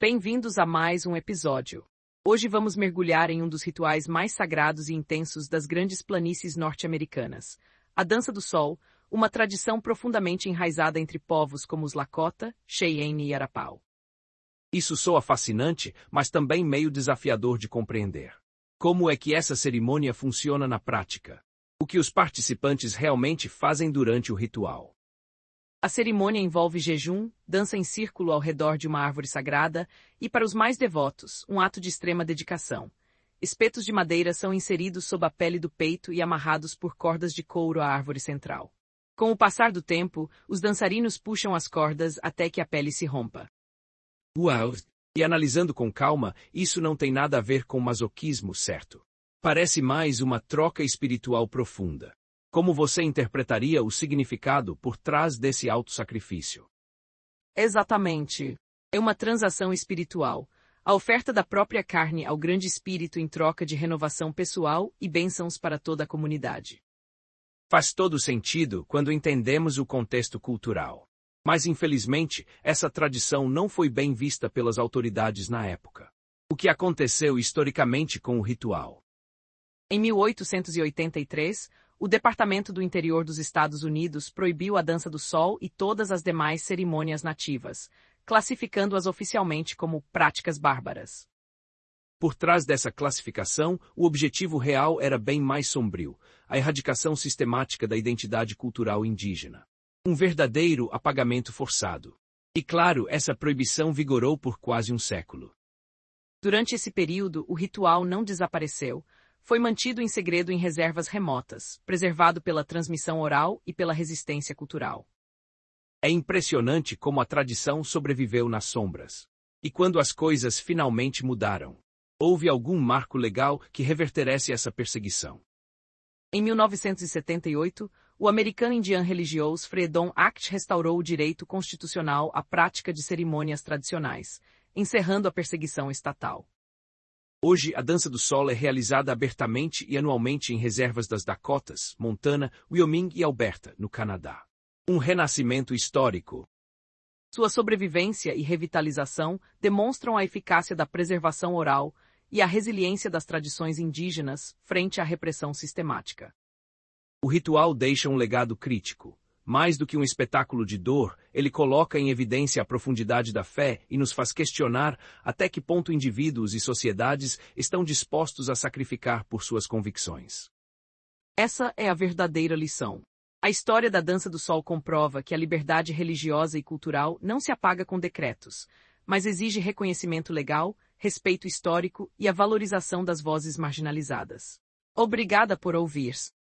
Bem-vindos a mais um episódio. Hoje vamos mergulhar em um dos rituais mais sagrados e intensos das grandes planícies norte-americanas, a Dança do Sol, uma tradição profundamente enraizada entre povos como os Lakota, Cheyenne e Arapaho. Isso soa fascinante, mas também meio desafiador de compreender. Como é que essa cerimônia funciona na prática? O que os participantes realmente fazem durante o ritual? A cerimônia envolve jejum, dança em círculo ao redor de uma árvore sagrada e, para os mais devotos, um ato de extrema dedicação. Espetos de madeira são inseridos sob a pele do peito e amarrados por cordas de couro à árvore central. Com o passar do tempo, os dançarinos puxam as cordas até que a pele se rompa. Uau! E analisando com calma, isso não tem nada a ver com masoquismo, certo? Parece mais uma troca espiritual profunda. Como você interpretaria o significado por trás desse autossacrifício? Exatamente. É uma transação espiritual. A oferta da própria carne ao grande espírito em troca de renovação pessoal e bênçãos para toda a comunidade. Faz todo sentido quando entendemos o contexto cultural. Mas, infelizmente, essa tradição não foi bem vista pelas autoridades na época. O que aconteceu historicamente com o ritual? Em 1883, o Departamento do Interior dos Estados Unidos proibiu a Dança do Sol e todas as demais cerimônias nativas, classificando-as oficialmente como práticas bárbaras. Por trás dessa classificação, o objetivo real era bem mais sombrio: a erradicação sistemática da identidade cultural indígena. Um verdadeiro apagamento forçado. E claro, essa proibição vigorou por quase um século. Durante esse período, o ritual não desapareceu. Foi mantido em segredo em reservas remotas, preservado pela transmissão oral e pela resistência cultural. É impressionante como a tradição sobreviveu nas sombras. E quando as coisas finalmente mudaram? Houve algum marco legal que reverteresse essa perseguição? Em 1978, o American Indian Religious Freedom Act restaurou o direito constitucional à prática de cerimônias tradicionais, encerrando a perseguição estatal. Hoje, a Dança do Sol é realizada abertamente e anualmente em reservas das Dakotas, Montana, Wyoming e Alberta, no Canadá. Um renascimento histórico. Sua sobrevivência e revitalização demonstram a eficácia da preservação oral e a resiliência das tradições indígenas frente à repressão sistemática. O ritual deixa um legado crítico. Mais do que um espetáculo de dor, ele coloca em evidência a profundidade da fé e nos faz questionar até que ponto indivíduos e sociedades estão dispostos a sacrificar por suas convicções. Essa é a verdadeira lição. A história da Dança do Sol comprova que a liberdade religiosa e cultural não se apaga com decretos, mas exige reconhecimento legal, respeito histórico e a valorização das vozes marginalizadas. Obrigada por ouvir.